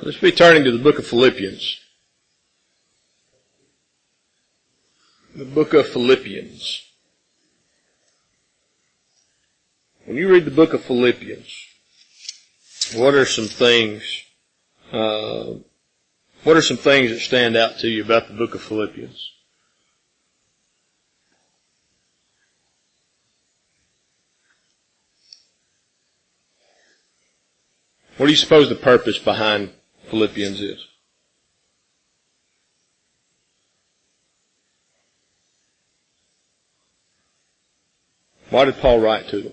Let's be turning to the book of Philippians. The book of Philippians. When you read the book of Philippians, what are some things that stand out to you about the book of Philippians? What do you suppose the purpose behind Philippians is? Why did Paul write to them?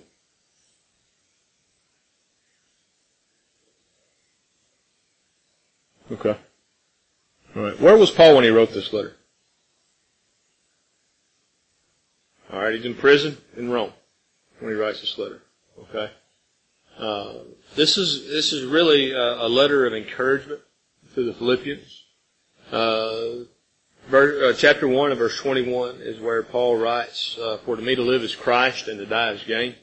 Okay. All right. Where was Paul when he wrote this letter? All right. He's in prison in Rome when he writes this letter. Okay. This is really a letter of encouragement to the Philippians. Chapter 1 and verse 21 is where Paul writes, "For to me to live is Christ, and to die is gain."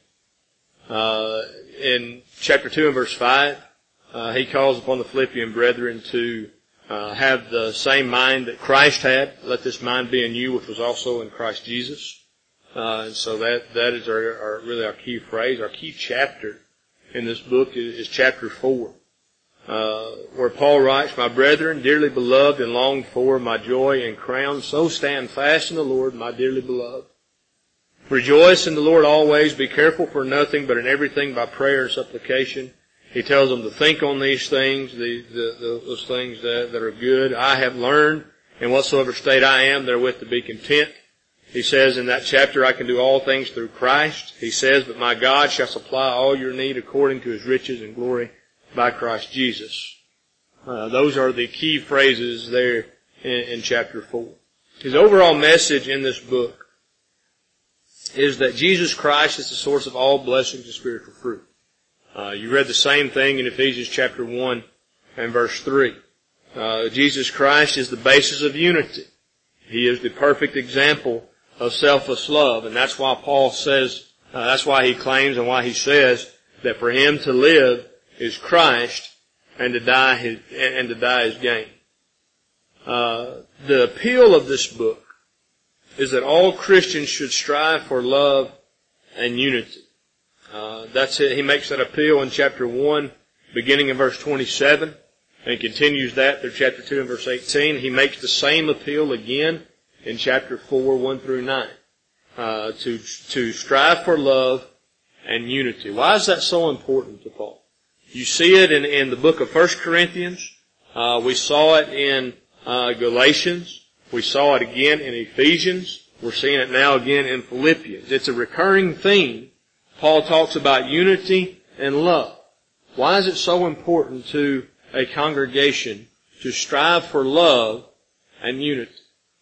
In chapter 2 and verse 5, he calls upon the Philippian brethren to have the same mind that Christ had. Let this mind be in you, which was also in Christ Jesus. And so that is really our key phrase. Our key chapter in this book is chapter 4, where Paul writes, "My brethren, dearly beloved and longed for, my joy and crown, so stand fast in the Lord, my dearly beloved. Rejoice in the Lord always, be careful for nothing, but in everything by prayer and supplication." He tells them to think on these things, those things that are good. "I have learned in whatsoever state I am therewith to be content." He says in that chapter, "I can do all things through Christ." He says, "But my God shall supply all your need according to His riches and glory by Christ Jesus." Those are the key phrases there in chapter 4. His overall message in this book is that Jesus Christ is the source of all blessings and spiritual fruit. You read the same thing in Ephesians chapter 1 and verse 3. Jesus Christ is the basis of unity. He is the perfect example of selfless love, and that's why Paul says, that's why he claims and why he says that for him to live is Christ, and to die is gain. The appeal of this book is that all Christians should strive for love and unity. That's it. He makes that appeal in chapter 1, beginning in verse 27, and continues that through chapter 2 and verse 18. He makes the same appeal again in chapter 4, 1 through 9, to strive for love and unity. Why is that so important to Paul? You see it in the book of 1 Corinthians. We saw it in Galatians. We saw it again in Ephesians. We're seeing it now again in Philippians. It's a recurring theme. Paul talks about unity and love. Why is it so important to a congregation to strive for love and unity?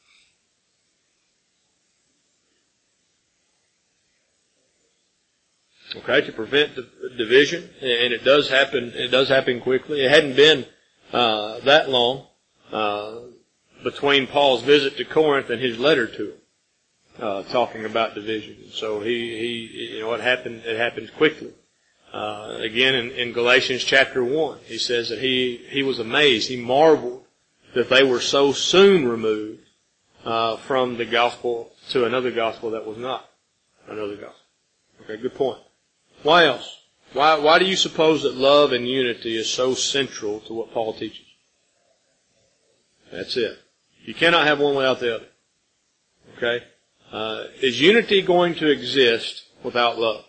Okay, to prevent division, and it does happen quickly. It hadn't been that long between Paul's visit to Corinth and his letter to them, talking about division. So it happened quickly. Again in Galatians chapter 1, he says that he was amazed, he marveled that they were so soon removed from the gospel to another gospel that was not another gospel. Okay, good point. Why else? Why do you suppose that love and unity is so central to what Paul teaches? That's it. You cannot have one without the other. Okay? Is unity going to exist without love?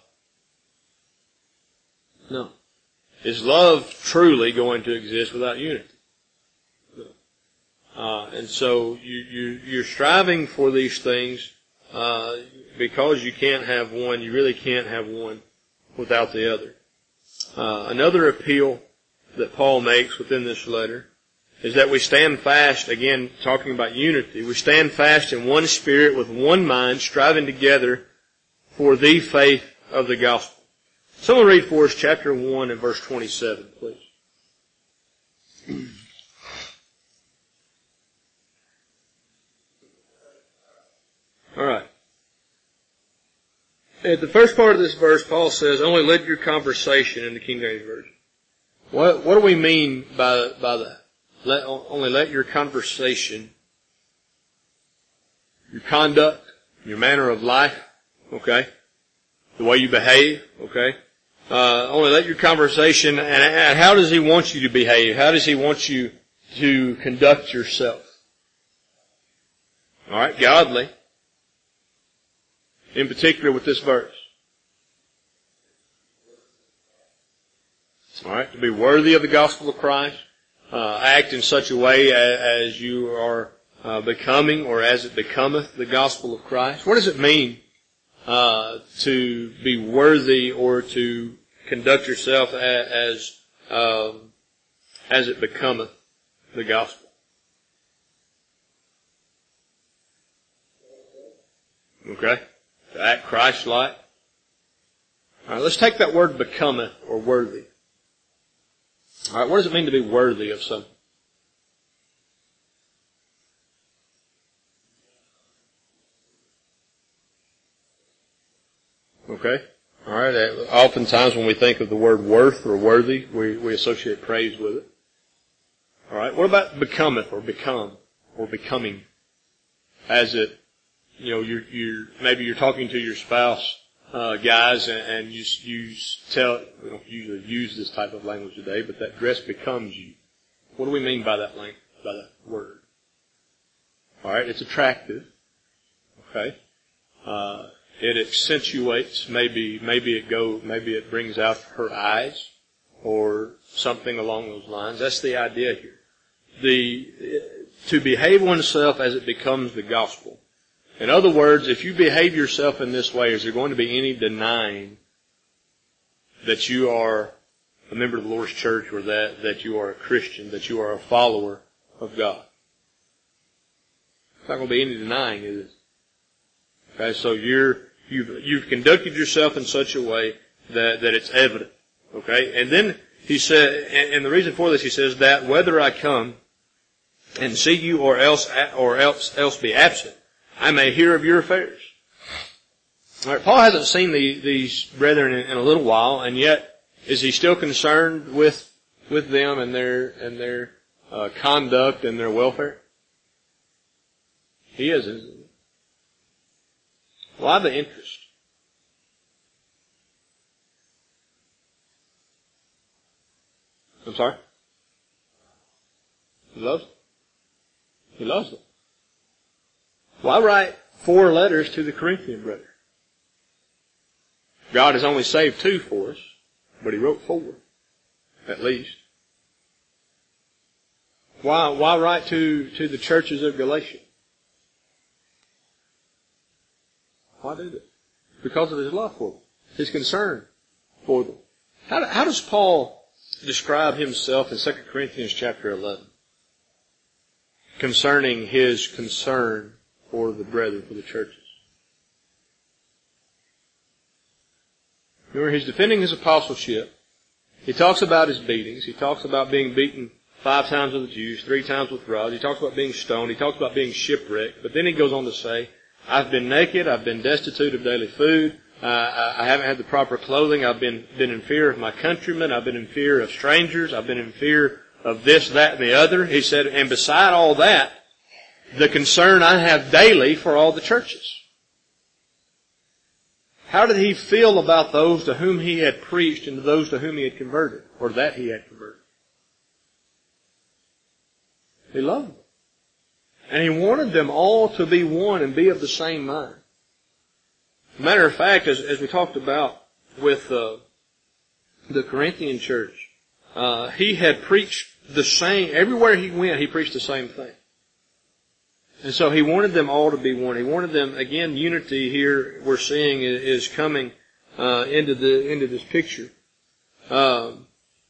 No. Is love truly going to exist without unity? No. And so you're striving for these things because you can't have one. You really can't have one without the other. Another appeal that Paul makes within this letter is that we stand fast, again, talking about unity. We stand fast in one spirit with one mind, striving together for the faith of the gospel. Someone read for us chapter 1 and verse 27, please. All right. At the first part of this verse, Paul says, "Only let your conversation," in the King James Version, What do we mean by the only let your conversation, your conduct, your manner of life, okay, the way you behave, okay, only let your conversation, and how does He want you to behave? How does He want you to conduct yourself? All right, godly. In particular with this verse. All right, to be worthy of the gospel of Christ, act in such a way as you are becoming, or as it becometh the gospel of Christ. What does it mean to be worthy, or to conduct yourself as it becometh the gospel? Okay, to act Christ-like. All right, let's take that word becometh, or worthy. All right, what does it mean to be worthy of something? Okay. All right. Oftentimes when we think of the word worth or worthy, we associate praise with it. All right. What about becometh, or become, or becoming? As it, maybe you're talking to your spouse, guys, and you tell, we don't usually use this type of language today, but that dress becomes you. What do we mean by that word? All right. It's attractive. Okay. It accentuates, maybe it brings out her eyes, or something along those lines. That's the idea here. To behave oneself as it becomes the gospel. In other words, if you behave yourself in this way, is there going to be any denying that you are a member of the Lord's church, or that you are a Christian, that you are a follower of God? There's not going to be any denying, is it? Okay, so you've conducted yourself in such a way that it's evident. Okay, and then he said, and the reason for this, he says that whether I come and see you or else be absent, I may hear of your affairs. All right, Paul hasn't seen these brethren in a little while, and yet is he still concerned with them and their conduct and their welfare? He is, isn't he? Why the interest? I'm sorry? He loves them. He loves them. Why write 4 letters to the Corinthian brethren? God has only saved 2 for us, but He wrote 4, at least. Why write to the churches of Galatia? Why do that? Because of His love for them. His concern for them. How does Paul describe himself in 2 Corinthians chapter 11? Concerning his concern for the brethren, for the churches. Remember, he's defending his apostleship. He talks about his beatings. He talks about being beaten 5 times with the Jews, 3 times with rods. He talks about being stoned. He talks about being shipwrecked. But then he goes on to say, I've been naked. I've been destitute of daily food. I haven't had the proper clothing. I've been in fear of my countrymen. I've been in fear of strangers. I've been in fear of this, that, and the other. He said, and beside all that, the concern I have daily for all the churches. How did he feel about those to whom he had preached and to those to whom he had converted, or that he had converted? He loved them. And he wanted them all to be one and be of the same mind. Matter of fact, as we talked about with the Corinthian church, he had preached the same, everywhere he went, he preached the same thing. And so he wanted them all to be one. He wanted them, again, unity here we're seeing is coming into this picture. When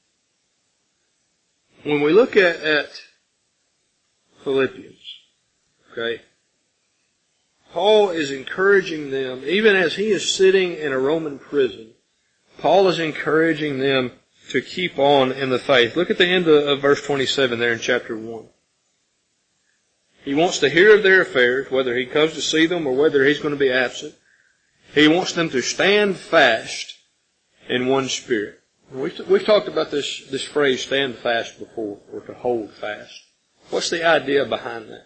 we look at Philippians, okay, Paul is encouraging them, even as he is sitting in a Roman prison, Paul is encouraging them to keep on in the faith. Look at the end of verse 27 there in chapter 1. He wants to hear of their affairs, whether he comes to see them or whether he's going to be absent. He wants them to stand fast in one spirit. We've talked about this phrase, stand fast, before, or to hold fast. What's the idea behind that?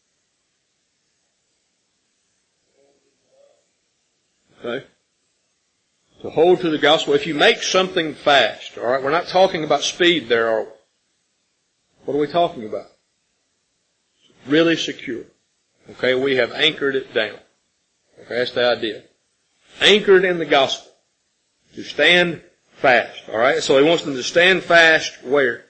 Okay? To hold to the gospel. If you make something fast, all right, we're not talking about speed there, are we? What are we talking about? Really secure. Okay, we have anchored it down. Okay, that's the idea. Anchored in the gospel. To stand fast. All right, so he wants them to stand fast where?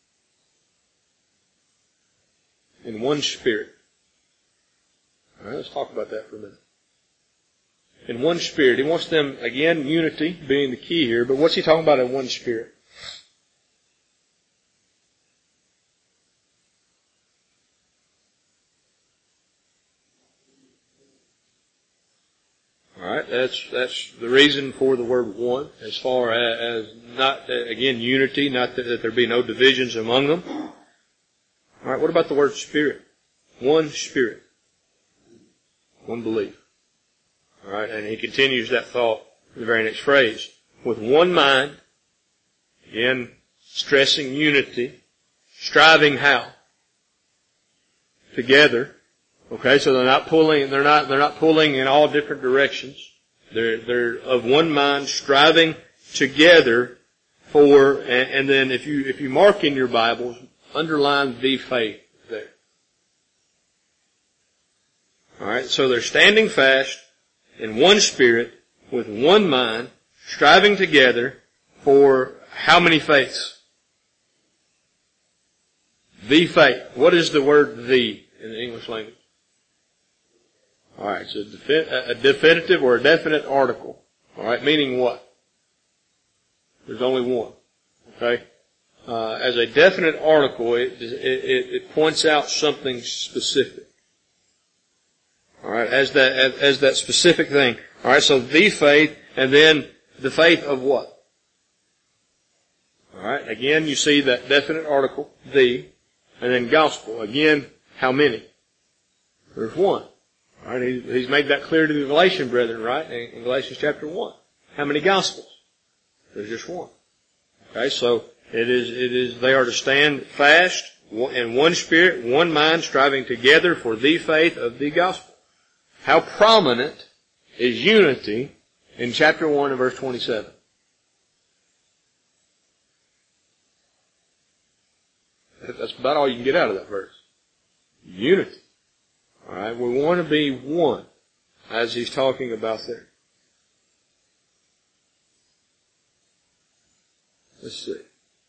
In one spirit. All right, let's talk about that for a minute. In one spirit. He wants them, again, unity being the key here, but what's he talking about in one spirit? Alright, that's the reason for the word one, as far as not, again, unity, not that there be no divisions among them. Alright, what about the word spirit? One spirit. One belief. Alright, and he continues that thought in the very next phrase. With one mind, again, stressing unity, striving how? Together. Okay, so they're not pulling in all different directions. They're of one mind, striving together for, and then if you mark in your Bibles, underline the faith there. Alright, so they're standing fast in one spirit, with one mind, striving together for how many faiths? The faith. What is the word the in the English language? Alright, so a definitive or a definite article. Alright, meaning what? There's only one. Okay? As a definite article, it points out something specific. Alright, as that specific thing. Alright, so the faith, and then the faith of what? Alright, again you see that definite article, the, and then gospel. Again, how many? There's one. Alright, he's made that clear to the Galatian brethren, right? In Galatians chapter 1. How many gospels? There's just one. Okay, so they are to stand fast in one spirit, one mind, striving together for the faith of the gospel. How prominent is unity in chapter 1 and verse 27? That's about all you can get out of that verse. Unity. Alright, we want to be one, as he's talking about there. Let's see.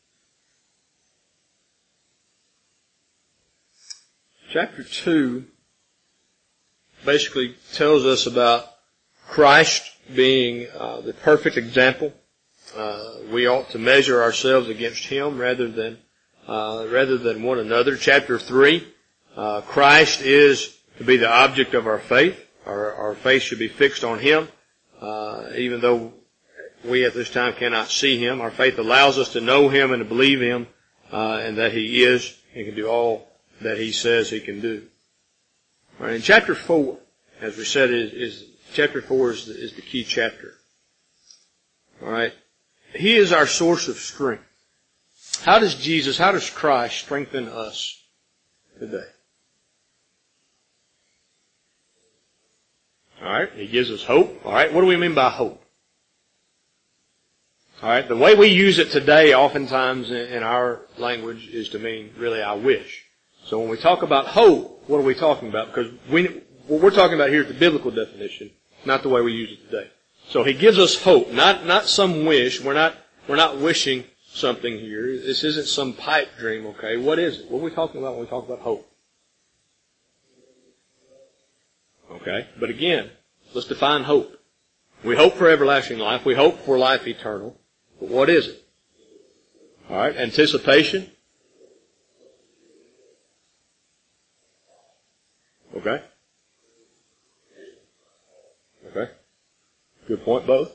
Chapter 2 basically tells us about Christ being the perfect example. We ought to measure ourselves against Him rather than one another. Chapter 3, Christ is to be the object of our faith. Our faith should be fixed on Him, even though we at this time cannot see Him. Our faith allows us to know Him and to believe Him, and that He is and can do all that He says He can do. All right, in chapter 4, as we said, chapter 4 is the key chapter. All right, He is our source of strength. How does Christ strengthen us today? All right, He gives us hope. All right, what do we mean by hope? All right, the way we use it today, oftentimes in our language, is to mean really I wish. So when we talk about hope, what are we talking about? Because what we're talking about here is the biblical definition, not the way we use it today. So He gives us hope, not some wish. We're not wishing something here. This isn't some pipe dream, okay? What is it? What are we talking about when we talk about hope? Okay, but again, let's define hope. We hope for everlasting life. We hope for life eternal. But what is it? All right, anticipation. Okay. Okay. Good point, both.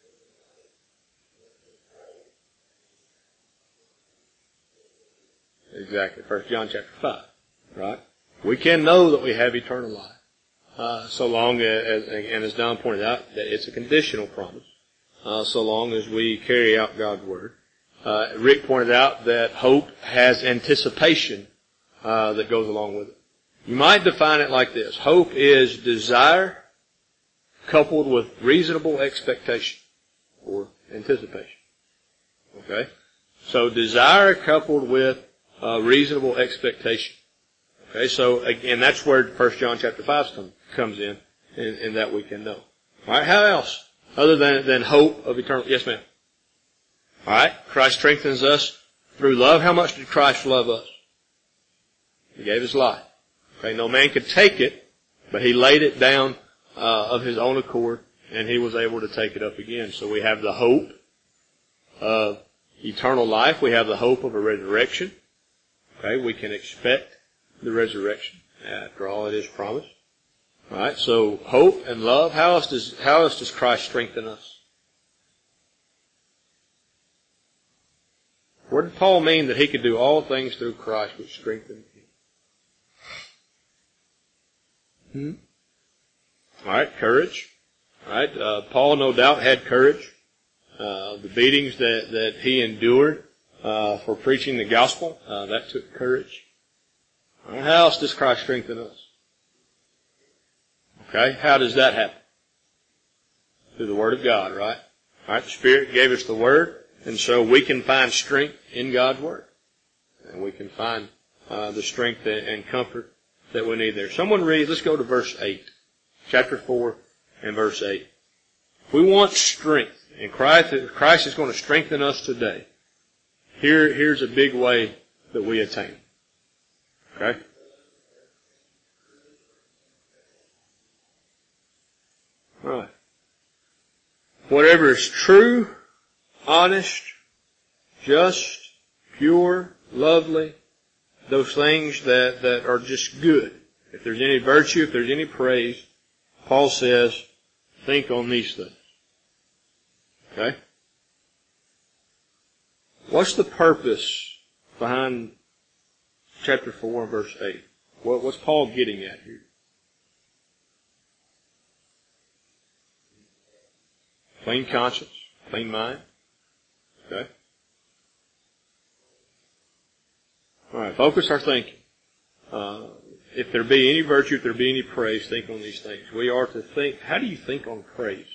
Exactly. 1 John chapter 5. Right? We can know that we have eternal life. So long as, and as Don pointed out, that it's a conditional promise. so long as we carry out God's Word. Rick pointed out that hope has anticipation that goes along with it. You might define it like this. Hope is desire coupled with reasonable expectation or anticipation. Okay? So desire coupled with reasonable expectation. Okay, so again, that's where 1 John chapter 5 comes in, and that we can know. Alright, how else? Other than hope of eternal, yes ma'am. Alright, Christ strengthens us through love. How much did Christ love us? He gave His life. Okay, no man could take it, but He laid it down of His own accord, and He was able to take it up again. So we have the hope of eternal life. We have the hope of a resurrection. Okay, we can expect the resurrection. After all, it is promised. Alright, so hope and love. How else does Christ strengthen us? Where did Paul mean that he could do all things through Christ which strengthened him? Alright, courage. Alright, Paul no doubt had courage. The beatings that he endured for preaching the gospel, that took courage. All right, how else does Christ strengthen us? Okay, how does that happen? Through the Word of God, right? Alright, the Spirit gave us the Word, and so we can find strength in God's Word. And we can find the strength and comfort that we need there. Someone read, let's go to verse 8. Chapter 4 and verse 8. We want strength, and Christ is going to strengthen us today. Here's a big way that we attain it. Okay? Alright. Whatever is true, honest, just, pure, lovely, those things that are just good. If there's any virtue, if there's any praise, Paul says, think on these things. Okay? What's the purpose behind chapter 4 and verse 8? What's Paul getting at here? Clean conscience, clean mind. Okay? Alright, focus our thinking. If there be any virtue, if there be any praise, think on these things. We are to think, how do you think on praise?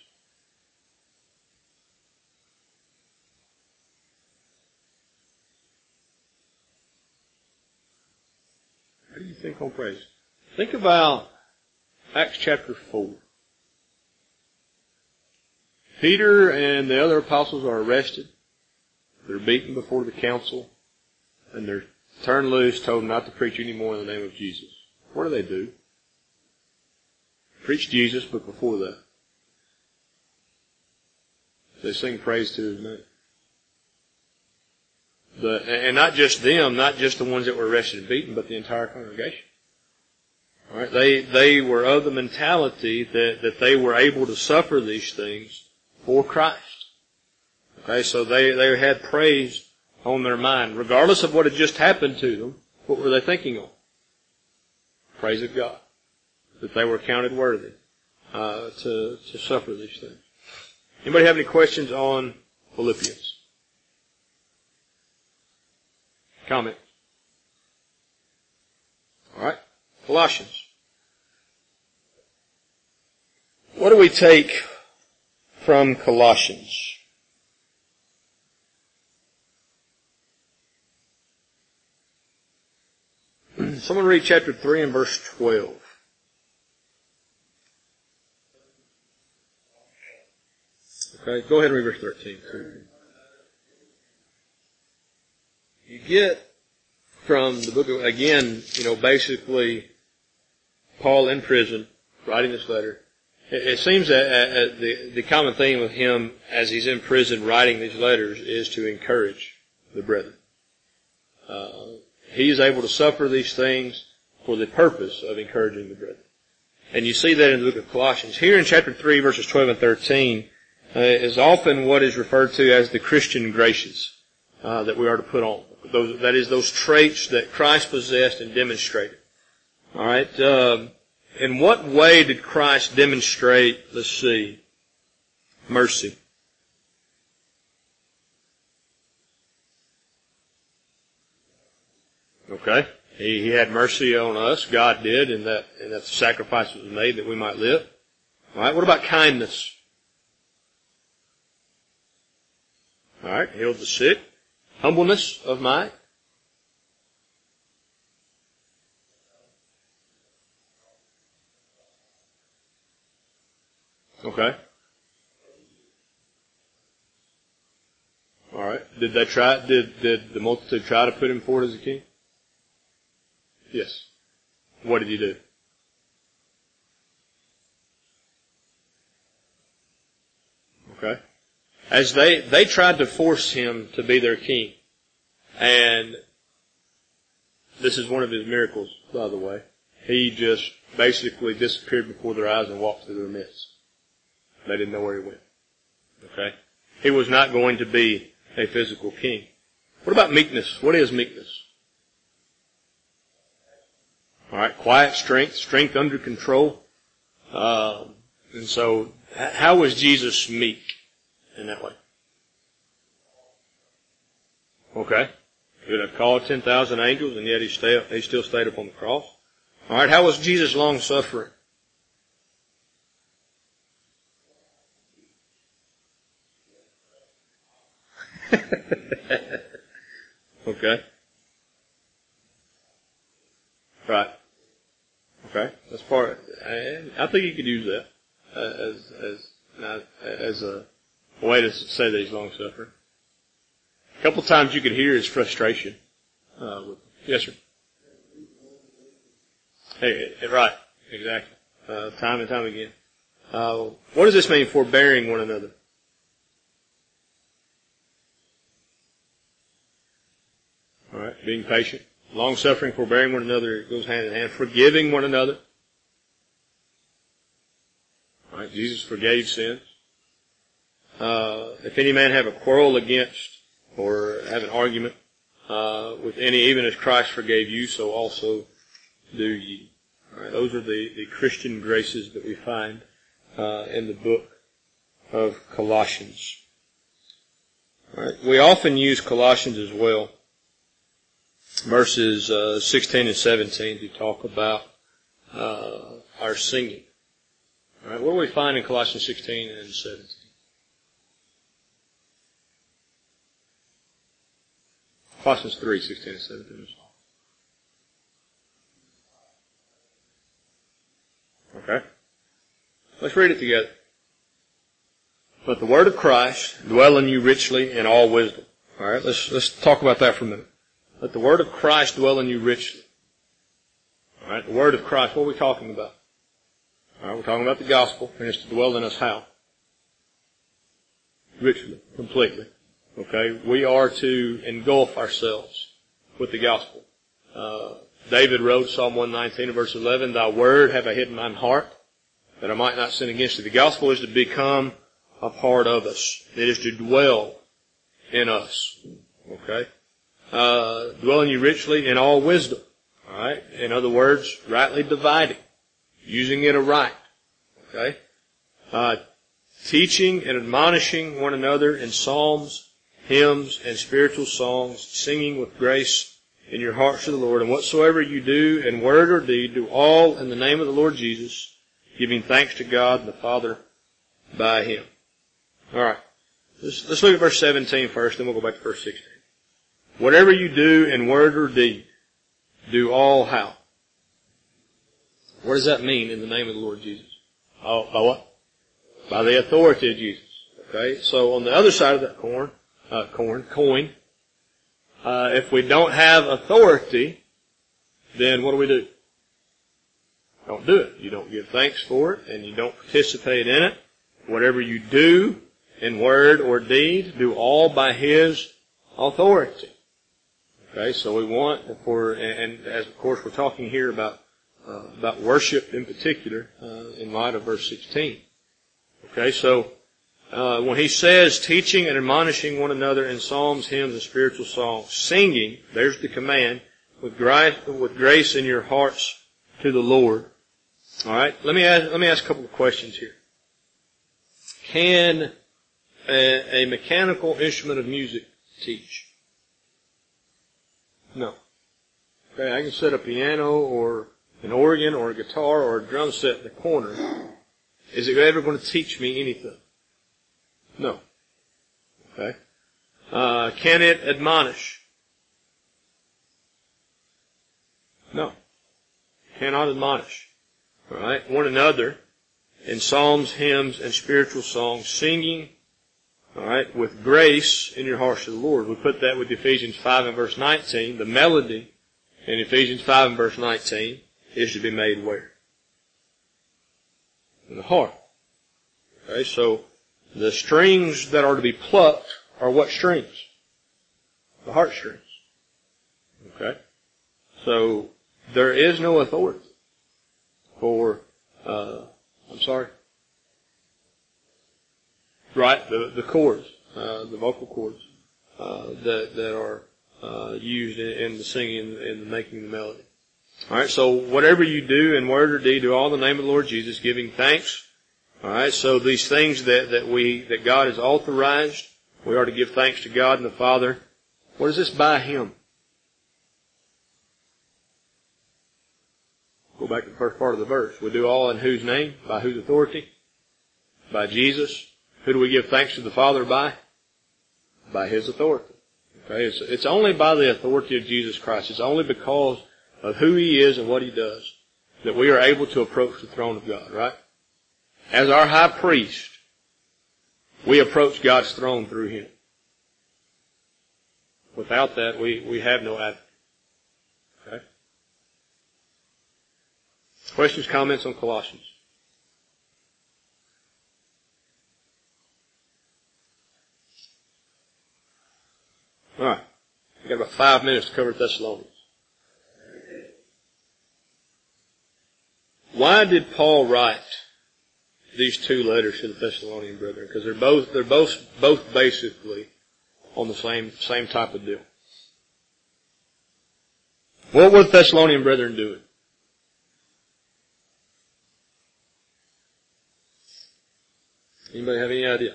How do you think on praise? Think about Acts chapter 4. Peter and the other apostles are arrested. They're beaten before the council. And they're turned loose, told not to preach anymore in the name of Jesus. What do? Preach Jesus, but before that, they sing praise to His name. And not just them, not just the ones that were arrested and beaten, but the entire congregation. All right, they were of the mentality that they were able to suffer these things for Christ. Okay, so they had praise on their mind. Regardless of what had just happened to them, what were they thinking on? Praise of God. That they were counted worthy to suffer these things. Anybody have any questions on Philippians? Comment? Alright. Colossians. What do we take from Colossians? Someone read chapter 3 and verse 12. Okay, go ahead and read verse 13. You get from the book of, again, basically Paul in prison, writing this letter. It seems that the common theme with him as he's in prison writing these letters is to encourage the brethren. He is able to suffer these things for the purpose of encouraging the brethren. And you see that in the book of Colossians. Here in chapter 3, verses 12 and 13, is often what is referred to as the Christian graces that we are to put on. That is, those traits that Christ possessed and demonstrated. All right. In what way did Christ demonstrate, let's see, mercy? Okay? He had mercy on us. God did, and that the sacrifice was made that we might live. All right? What about kindness? All right? Healed the sick. Humbleness of mind. Okay. All right. Did the multitude try to put him forward as a king? Yes. What did he do? Okay. As they tried to force him to be their king. And this is one of his miracles, by the way. He just basically disappeared before their eyes and walked through their midst. They didn't know where he went. Okay? He was not going to be a physical king. What about meekness? What is meekness? All right, quiet strength under control. And so, how was Jesus meek in that way? Okay. He would have called 10,000 angels, and yet he still stayed upon the cross. All right, how was Jesus long-suffering? Okay. Right. Okay. That's part. I think you could use that as a way to say that he's long suffering. A couple of times you could hear his frustration. Yes, sir. Hey, right. Exactly. Time and time again. What does this mean? Forbearing one another. All right. Being patient. Long-suffering, forbearing one another, it goes hand in hand. Forgiving one another. All right. Jesus forgave sins. If any man have a quarrel against or have an argument with any, even as Christ forgave you, so also do ye. All right. Those are the Christian graces that we find in the book of Colossians. All right. We often use Colossians as well. Verses 16 and 17 to talk about our singing. All right, what do we find in Colossians 16 and 17? Colossians 3, 16 and 17 as well. Okay. Let's read it together. Let the word of Christ dwell in you richly in all wisdom. All right, let's talk about that for a minute. Let the word of Christ dwell in you richly. All right, the word of Christ, what are we talking about? All right, we're talking about the gospel, and it's to dwell in us how? Richly, completely. Okay, we are to engulf ourselves with the gospel. David wrote Psalm 119 verse 11, Thy word have I hid in mine heart, that I might not sin against thee. The gospel is to become a part of us. It is to dwell in us. Okay? Dwelling you richly in all wisdom. All right. In other words, rightly dividing, using it aright. Okay. Teaching and admonishing one another in psalms, hymns, and spiritual songs, singing with grace in your hearts to the Lord. And whatsoever you do in word or deed, do all in the name of the Lord Jesus, giving thanks to God the Father by Him. All right. Let's look at verse 17 first, then we'll go back to verse 16. Whatever you do in word or deed, do all how? What does that mean in the name of the Lord Jesus? Oh, by what? By the authority of Jesus. Okay, so on the other side of that coin, if we don't have authority, then what do? Don't do it. You don't give thanks for it, and you don't participate in it. Whatever you do in word or deed, do all by His authority. Okay, so we want and as of course we're talking here about worship in particular, in light of verse 16. Okay, so when he says teaching and admonishing one another in psalms, hymns, and spiritual songs, singing, there's the command, with grace in your hearts to the Lord. All right, let me ask a couple of questions here. Can a mechanical instrument of music teach? No. Okay, I can set a piano or an organ or a guitar or a drum set in the corner. Is it ever going to teach me anything? No. Okay. Can it admonish? No. Cannot admonish. All right. One another in psalms, hymns, and spiritual songs, singing, all right, with grace in your hearts to the Lord. We put that with Ephesians 5 and verse 19. The melody in Ephesians 5 and verse 19 is to be made where? In the heart. Okay, so the strings that are to be plucked are what strings? The heartstrings. Okay? So there is no authority for, right, the chords, the vocal chords, that are used in the singing and the making the melody. Alright, so whatever you do in word or deed, do all in the name of the Lord Jesus, giving thanks. Alright, so these things that God has authorized, we are to give thanks to God and the Father. What is this by Him? Go back to the first part of the verse. We do all in whose name? By whose authority? By Jesus. Who do we give thanks to the Father by? By His authority. Okay, it's only by the authority of Jesus Christ. It's only because of who He is and what He does that we are able to approach the throne of God, right? As our high priest, we approach God's throne through Him. Without that, we have no advocate. Okay? Questions, comments on Colossians? Alright. We've got about 5 minutes to cover Thessalonians. Why did Paul write these two letters to the Thessalonian brethren? Because they're both basically on the same type of deal. What were the Thessalonian brethren doing? Anybody have any idea?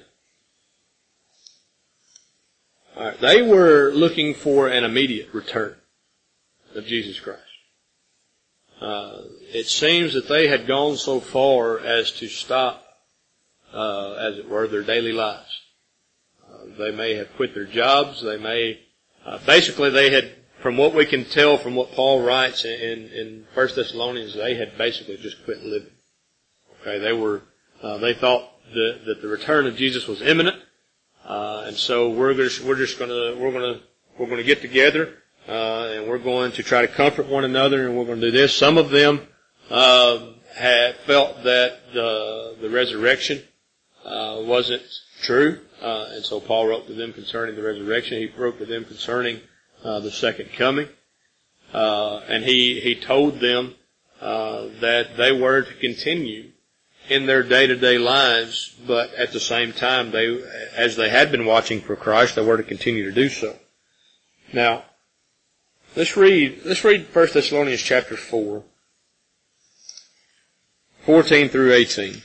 Alright, they were looking for an immediate return of Jesus Christ. It seems that they had gone so far as to stop, as it were, their daily lives. They may have quit their jobs. They may, basically they had, from what we can tell from what Paul writes in 1 Thessalonians, they had basically just quit living. Okay, they thought that the return of Jesus was imminent, and so we're going to get together, and we're going to try to comfort one another, and we're going to do this. Some of them had felt that the resurrection wasn't true, and so Paul wrote to them concerning the resurrection. He wrote to them concerning the second coming, and he told them that they were to continue in their day-to-day lives, but at the same time, as they had been watching for Christ, they were to continue to do so. Now, let's read 1 Thessalonians chapter 4, 14 through 18.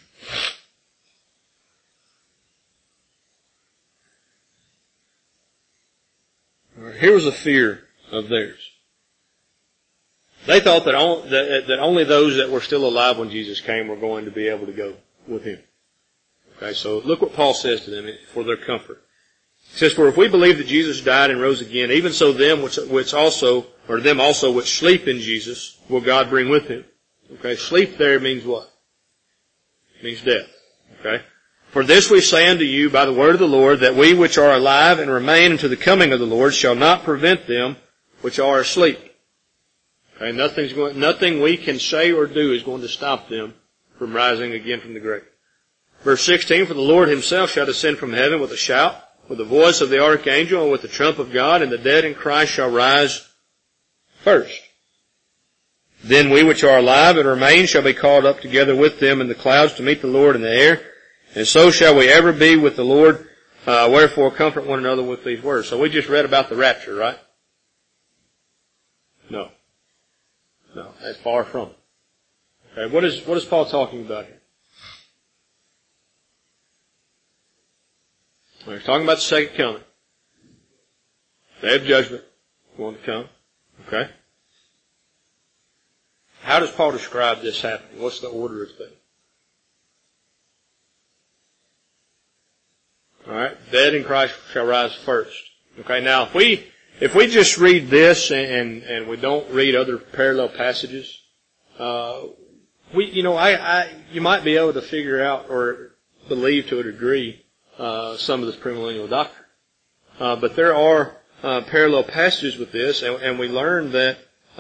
Here was a fear of theirs. They thought that only those that were still alive when Jesus came were going to be able to go with Him. Okay, so look what Paul says to them for their comfort. He says, "For if we believe that Jesus died and rose again, even so them which also sleep in Jesus will God bring with Him." Okay, sleep there means what? It means death. Okay. "For this we say unto you by the word of the Lord, that we which are alive and remain unto the coming of the Lord shall not prevent them which are asleep." Okay, nothing we can say or do is going to stop them from rising again from the grave. Verse 16, "For the Lord Himself shall descend from heaven with a shout, with the voice of the archangel, and with the trump of God, and the dead in Christ shall rise first. Then we which are alive and remain shall be called up together with them in the clouds to meet the Lord in the air, and so shall we ever be with the Lord. Wherefore comfort one another with these words." So we just read about the rapture, right? No, that's far from it. Okay, what is Paul talking about here? He's talking about the second coming. Day of judgment going to come. Okay? how does Paul describe this happening? What's the order of things? All right, dead in Christ shall rise first. Okay, now if we just read this and we don't read other parallel passages, you might be able to figure out or believe to a degree some of this premillennial doctrine. But there are parallel passages with this, and we learn that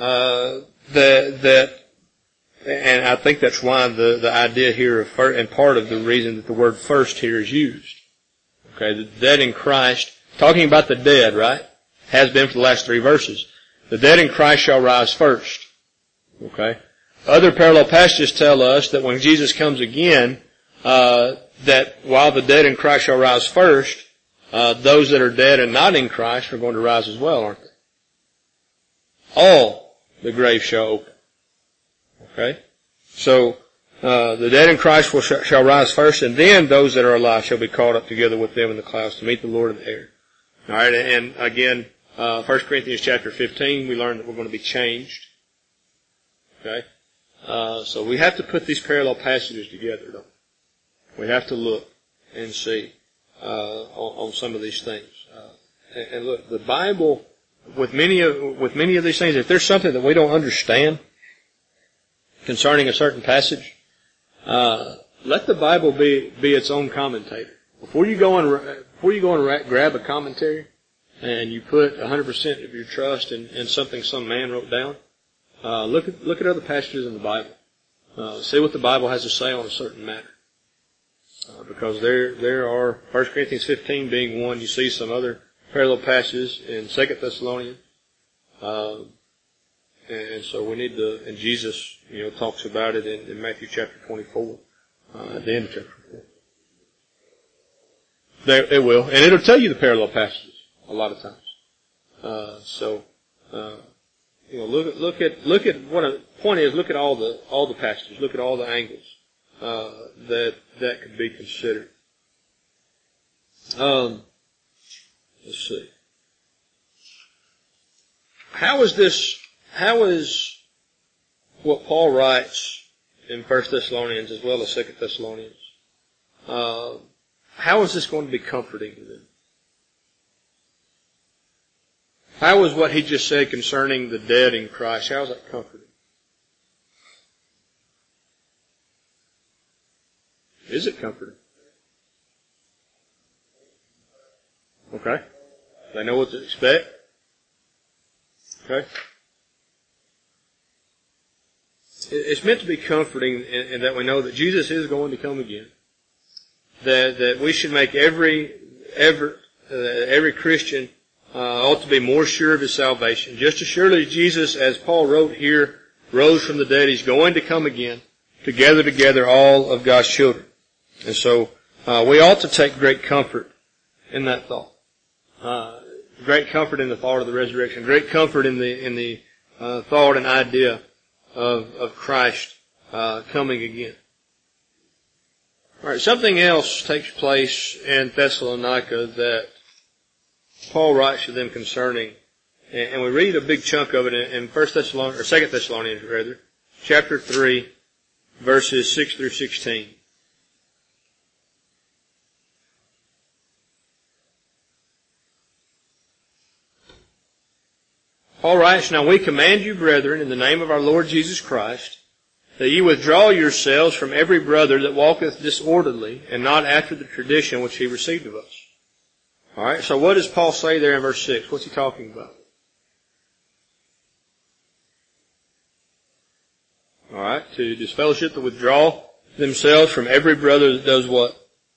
and I think that's why the idea here of first, and part of the reason that the word first here is used. Okay, the dead in Christ, talking about the dead, right? Has been for the last 3 verses. The dead in Christ shall rise first. Okay? Other parallel passages tell us that when Jesus comes again, that while the dead in Christ shall rise first, those that are dead and not in Christ are going to rise as well, aren't they? All the grave shall open. Okay? So, the dead in Christ shall rise first, and then those that are alive shall be caught up together with them in the clouds to meet the Lord in the air. Alright, and again, 1 Corinthians chapter 15, we learn that we're going to be changed. Okay? So we have to put these parallel passages together, don't we? We have to look and see, on some of these things. And look, the Bible, with many of these things, if there's something that we don't understand concerning a certain passage, let the Bible be its own commentator. Before you go and grab a commentary and you put 100% of your trust in something some man wrote down, look at other passages in the Bible. See what the Bible has to say on a certain matter. Because there are 1 Corinthians 15 being one. You see some other parallel passages in 2 Thessalonians. And so we need to, and Jesus, talks about it in Matthew chapter 24, at the end of chapter 4. It will, and it'll tell you the parallel passages a lot of times. Look at what a point is. Look at all the passages. Look at all the angles that could be considered. Let's see. How is what Paul writes in 1 Thessalonians as well as 2 Thessalonians, how is this going to be comforting to them? How is what he just said concerning the dead in Christ, how is that comforting? Is it comforting? Okay. They know what to expect. Okay. It's meant to be comforting in that we know that Jesus is going to come again. That we should make every Christian ought to be more sure of his salvation. Just as surely as Jesus, as Paul wrote here, rose from the dead, he's going to come again to gather together all of God's children. And so we ought to take great comfort in that thought. Great comfort in the thought of the resurrection. Great comfort in the thought and idea of Christ coming again. All right, something else takes place in Thessalonica that Paul writes to them concerning, and we read a big chunk of it in 1 Thessalonians, or 2 Thessalonians rather, chapter 3, verses 6 through 16. Paul writes, "Now we command you, brethren, in the name of our Lord Jesus Christ, that ye withdraw yourselves from every brother that walketh disorderly, and not after the tradition which he received of us." All right, so what does Paul say there in verse 6? What's he talking about? All right, to disfellowship, to withdraw themselves from every brother that does what?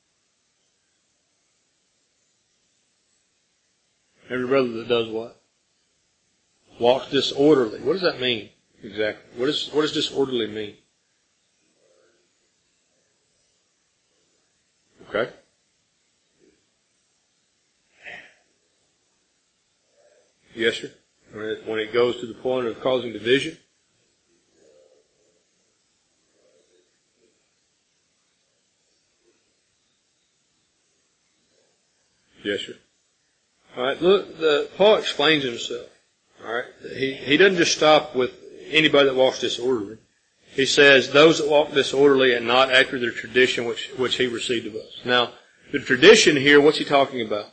Every brother that does what? Walks disorderly. What does that mean exactly? What does disorderly mean? Okay. Yes, sir. When it goes to the point of causing division. Yes, sir. All right. Look, Paul explains himself. All right. He doesn't just stop with anybody that walks disorderly. He says, those that walk disorderly and not after the tradition which he received of us. Now, the tradition here, what's he talking about?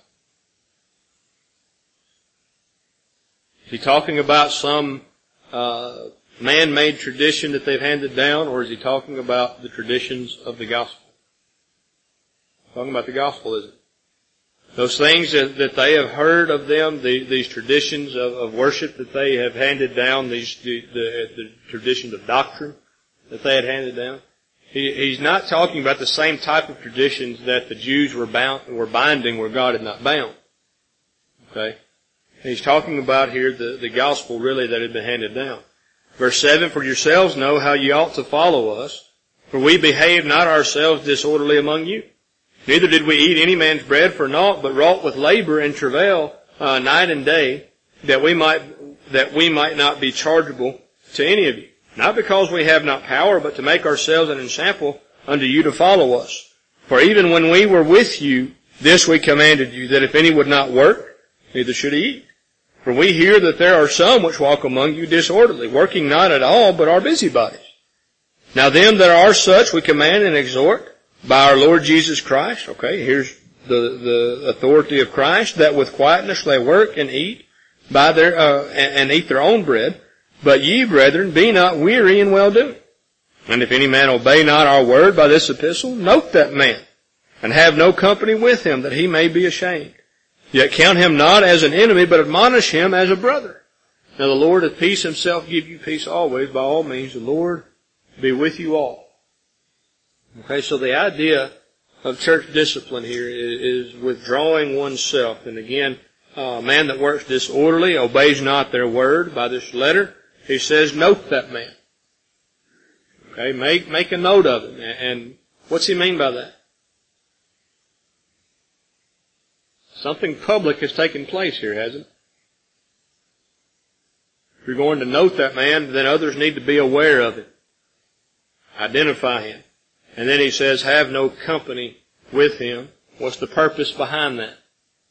Is he talking about some man-made tradition that they've handed down, or is he talking about the traditions of the gospel? Talking about the gospel, isn't it? Those things that they have heard of them, these traditions of worship that they have handed down, the traditions of doctrine that they had handed down. He's not talking about the same type of traditions that the Jews were binding where God had not bound. Okay? He's talking about here the gospel really that had been handed down. Verse 7, for yourselves know how ye ought to follow us, for we behave not ourselves disorderly among you. Neither did we eat any man's bread for naught, but wrought with labor and travail night and day, that we might not be chargeable to any of you. Not because we have not power, but to make ourselves an ensample unto you to follow us. For even when we were with you, this we commanded you, that if any would not work, neither should he eat. For we hear that there are some which walk among you disorderly, working not at all, but are busybodies. Now them that are such we command and exhort by our Lord Jesus Christ. Okay, here's the authority of Christ, that with quietness they work and eat and eat their own bread. But ye, brethren, be not weary in well-doing. And if any man obey not our word by this epistle, note that man, and have no company with him, that he may be ashamed. Yet count him not as an enemy, but admonish him as a brother. Now the Lord of peace himself give you peace always. By all means, the Lord be with you all. Okay, so the idea of church discipline here is withdrawing oneself. And again, a man that works disorderly, obeys not their word by this letter. He says, note that man. Okay, make a note of it. And what's he mean by that? Something public has taken place here, hasn't it? If you're going to note that man, then others need to be aware of it. Identify him. And then he says, have no company with him. What's the purpose behind that?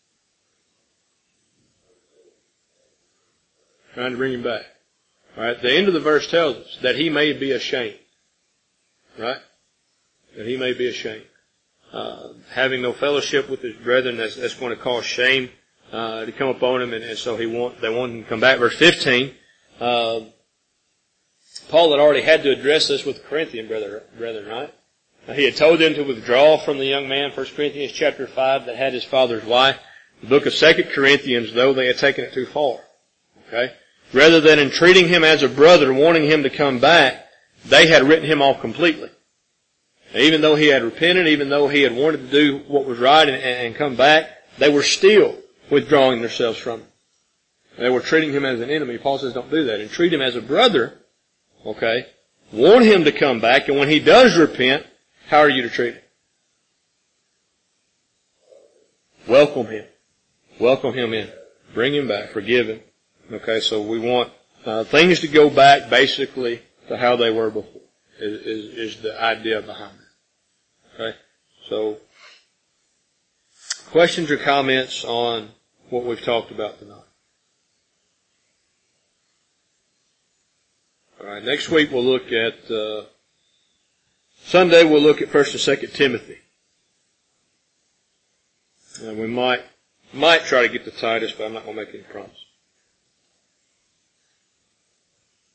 Trying to bring him back. All right, the end of the verse tells us that he may be ashamed. Right? That he may be ashamed. Having no fellowship with his brethren, that's going to cause shame to come upon him, and so they want him to come back. Verse 15, Paul had already had to address this with the Corinthian brethren, right? He had told them to withdraw from the young man, 1 Corinthians chapter 5, that had his father's wife. The book of 2 Corinthians, though, they had taken it too far. Okay? Rather than entreating him as a brother, wanting him to come back, they had written him off completely. Even though he had repented, even though he had wanted to do what was right and come back, they were still withdrawing themselves from him. They were treating him as an enemy. Paul says don't do that. And treat him as a brother, okay? Want him to come back, and when he does repent, how are you to treat him? Welcome him. Welcome him in. Bring him back. Forgive him. Okay, so we want things to go back basically to how they were before. Is the idea behind it. Okay? So, questions or comments on what we've talked about tonight? Alright, next week we'll look at, Sunday we'll look at 1st and 2nd Timothy. And we might try to get to Titus, but I'm not going to make any promises.